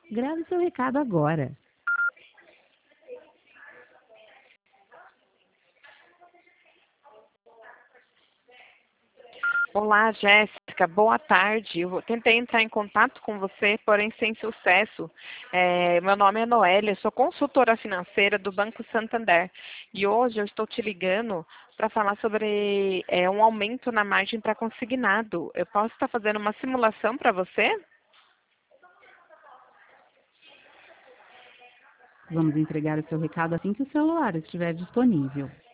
Grave seu recado agora. Olá, Jéssica, boa tarde. Eu tentei entrar em contato com você, porém sem sucesso. Meu nome é Noélia, sou consultora financeira do Banco Santander e hoje eu estou te ligando para falar sobre um aumento na margem para consignado. Eu posso estar fazendo uma simulação para você? Vamos entregar o seu recado assim que o celular estiver disponível.